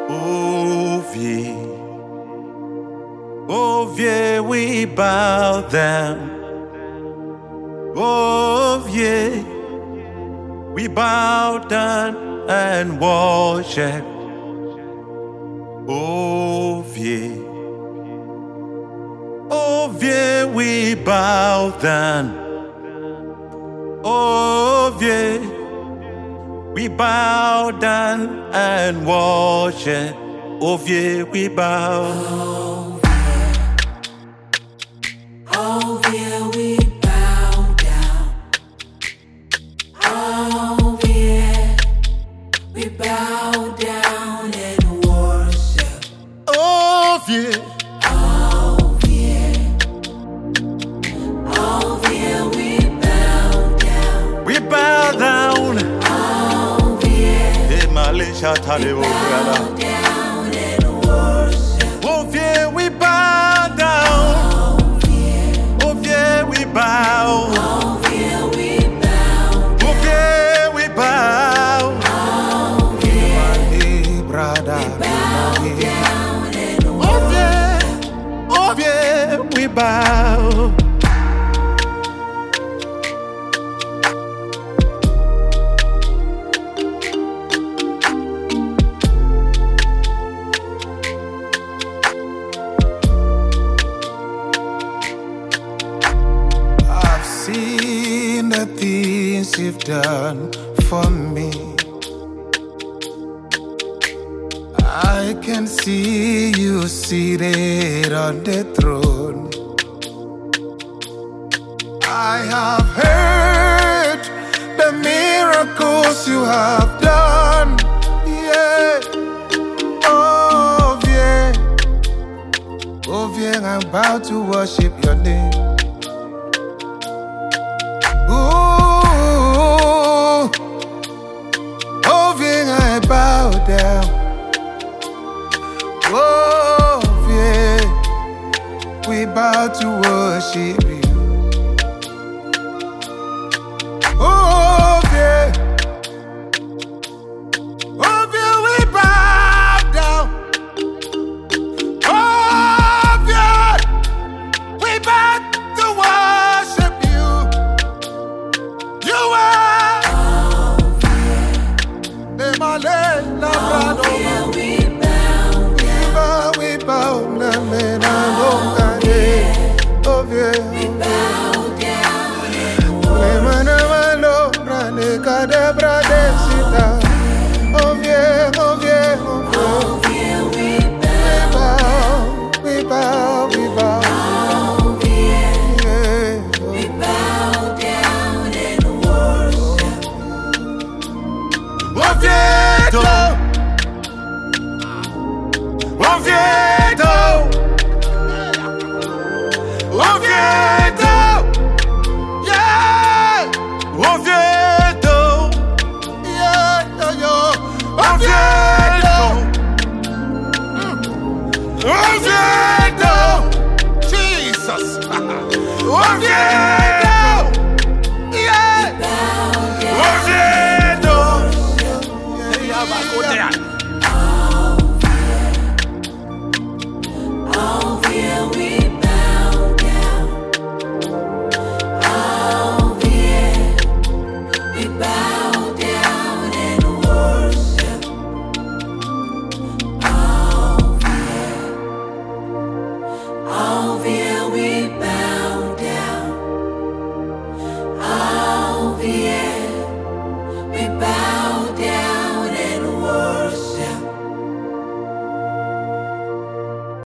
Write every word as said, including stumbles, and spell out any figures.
Ovie, Ovie, we bow down. Ovie, we bow down and worship. Ovie, Ovie, we bow down. Ovie, we bow down and worship. Ovie, we bow. Ovie, we bow down. Ovie, we bow down and worship. Ovie, Ovie, Ovie, we bow down. we bow down. Ovie, Hey, Malaysia, Talibu, bow down and worship. Ovie, we bow down. Ovie, we bow. Ovie, we bow. Ovie, we bow. Ovie, Hey, brother. bow down and Ovie, Ovie, we bow. I've seen the things you've done for me. I can see you seated on the throne. I have heard the miracles you have done. Yeah. Oh, yeah. Oh, yeah, I'm about to worship your name. Ooh. Oh, yeah, I bow down. Oh, yeah, we bow to worship you. Oh, yeah, oh, yeah, we bow down. Oh, yeah, we bow to worship you. You are the Malay Labrado. we We bow, na me na bongane. Oh yeah, bow down we mana malo brane kade brade sita. Oh yeah, oh yeah, oh yeah. Ovie, we We bow, we bow, we bow. Yeah. bow down and worship. Oh yeah.